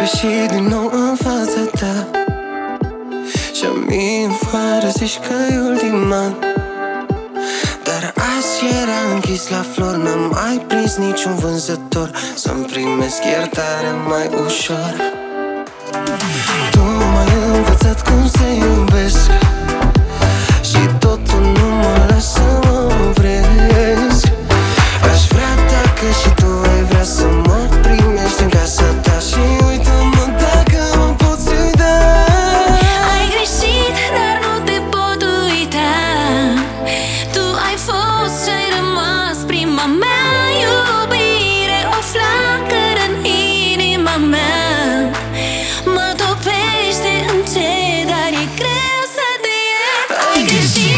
greșit din nou în fața ta și-am mie fără zici că e ultima. Dar azi era închis la flori, n-am mai prins niciun vânzător să-mi primesc iertarea mai ușor. Tu m-ai învățat cum să iubesc și totul nu mă lasă mă opresc. Aș vrea dacă și tu ai vrea să mă primești în casa ta și uită-mă dacă mă poți uita. Ai greșit, dar nu te pot uita. Tu ai fost și-ai rămas prima mea iubire, o flacără în inima mea. Mă topește încet, dar e greu să te iert. Ai greșit.